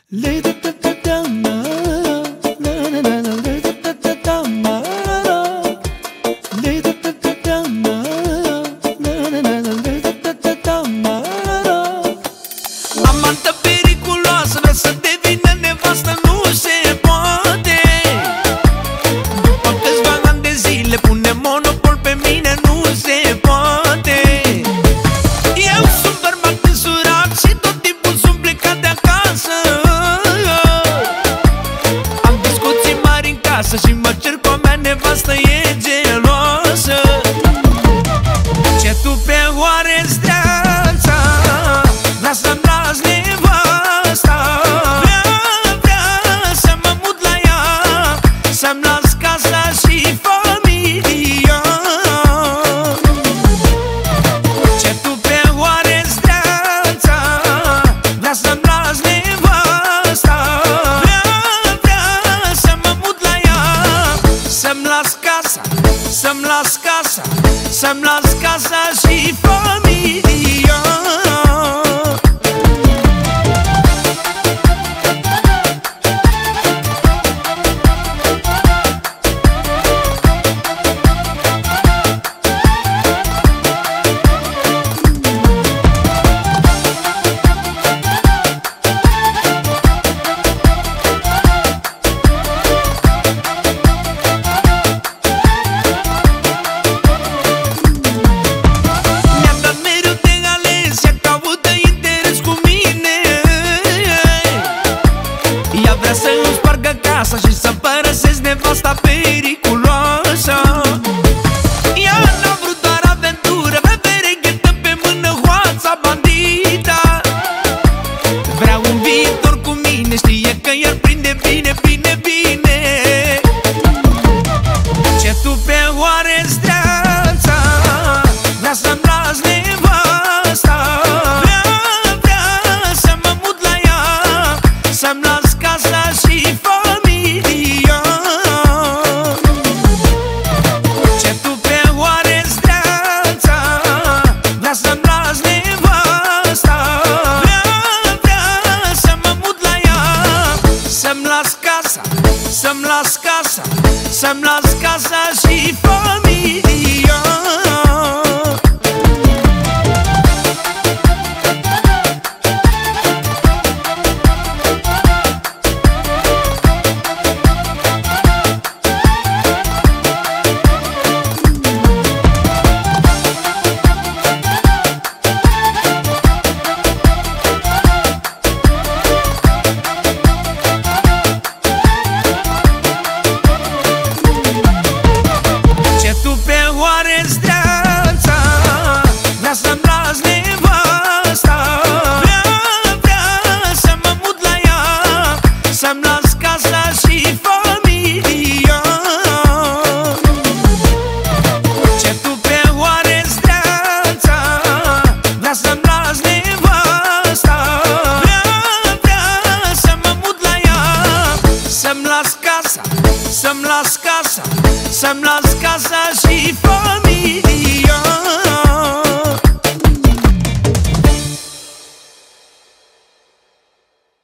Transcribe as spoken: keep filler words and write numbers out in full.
Amantă periculoasă, vrea să devină nevastă, nu se poate. După câțiva ani de zile pune monopol pe mine, nu se poate. Eu sunt bărbat însurat și tot timpul sunt plecat de acasă. Am discuții mari în casă și mă cer cu a mea nevastă, e geloasă. Ce tu pe oare-ți dreața, vrea să-mi las nevasta. Vrea, vrea să mă mut la ea, să-mi las casa și familia. Ce tu pe oare-ți dreața, vrea să-mi las nevasta. Vrea, vrea să mă mut la ea, să-mi las casa, să-mi las casa, să-mi las casa și familia. Și să părăsesc nevasta periculoasă. Ea n-a vrut doar aventură, vrea bereghetă pe mână, hoața bandita. Vrea un viitor cu mine, știe că el prinde bine, bine, bine. Ce tu pe oare-ți dreața, vrea să-mi las nevasta. Vrea, vrea să mă mut la ea, să-mi las casa și familia. Ce tu pe oare-ți dreața, vrea să-mi las nevasta. Vrea, vrea să mă mut la ea, să-mi las casa, să-mi las casa, să-mi las casa și familia. Oare-ți dreața, vrea să-mi las nevasta. Vrea, vrea să mă mut la ea, să-mi las casa și familia. Ce tu pe oare-ți dreața, vrea să-mi las nevasta. Vrea, vrea să mă mut la ea, să-mi las casa, să-mi las casa, să-mi las casa și familia.